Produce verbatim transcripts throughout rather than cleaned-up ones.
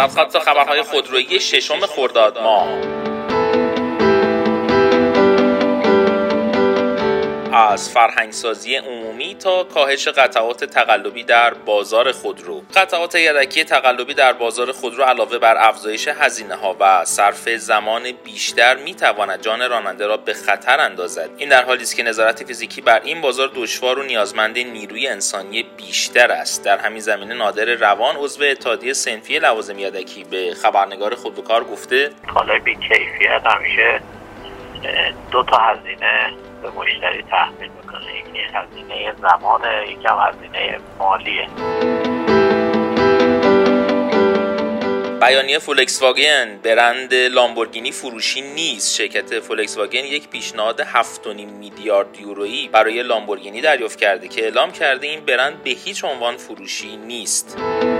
وسط خبرهای خودرویی ششم خرداد ماه. از فرهنگسازی عمومی تا کاهش قطعات تقلبی در بازار خودرو. قطعات یدکی تقلبی در بازار خودرو علاوه بر افزایش هزینه‌ها و صرف زمان بیشتر می‌تواند جان راننده را به خطر اندازد. این در حالی است که نظارت فیزیکی بر این بازار دشوار و نیازمند نیروی انسانی بیشتر است. در همین زمینه نادر روان عضو اتحادیه صنفی لوازم یدکی به خبرنگار خودروکار گفته: کالای بی کیفیت همیشه دو تا هزینه به مشتری تحمیل میکنه، یکی هزینه زمانه، یکی هم هزینه مالیه. بیانیه فولکس واگن برند لامبورگینی فروشی نیست. شرکت فولکس واگن یک پیشنهاد هفت و نیم میلیارد یورویی برای لامبورگینی دریافت کرده که اعلام کرده این برند به هیچ عنوان فروشی نیست.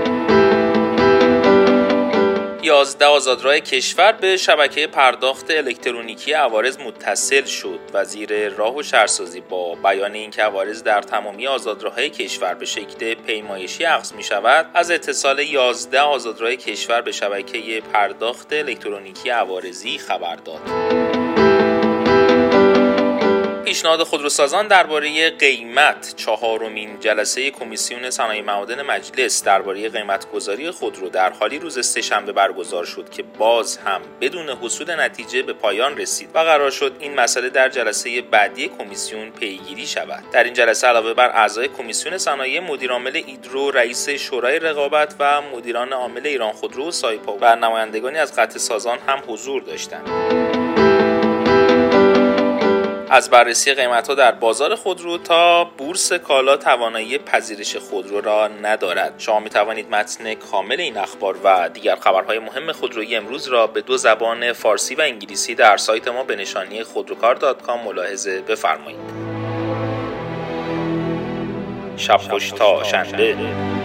یازده آزادراه کشور به شبکه پرداخت الکترونیکی عوارض متصل شد. وزیر راه و شهرسازی با بیان اینکه عوارض در تمامی آزادراه‌های کشور به شکل پیمایشی اخذ می شود، از اتصال یازده آزادراه کشور به شبکه پرداخت الکترونیکی عوارضی خبر داد. پیشنهاد خودروسازان درباره قیمت. چهارمین جلسه کمیسیون صنایع معادن مجلس درباره قیمت‌گذاری خودرو در حالی روز سه‌شنبه برگزار شد که باز هم بدون حصول نتیجه به پایان رسید و قرار شد این مسئله در جلسه بعدی کمیسیون پیگیری شود. در این جلسه علاوه بر اعضای کمیسیون صنایع، مدیر عامل ایدرو، رئیس شورای رقابت و مدیران عامل ایران خودرو و سایپا و نمایندگانی از قطع سازان هم حضور داشتند. از بررسی قیمت‌ها در بازار خودرو تا بورس کالا توانایی پذیرش خودرو را ندارد. شما می‌توانید متن کامل این اخبار و دیگر خبرهای مهم خودرویی امروز را به دو زبان فارسی و انگلیسی در سایت ما به نشانی خودروکار دات کام ملاحظه بفرمایید. شب خوش تا شنبه.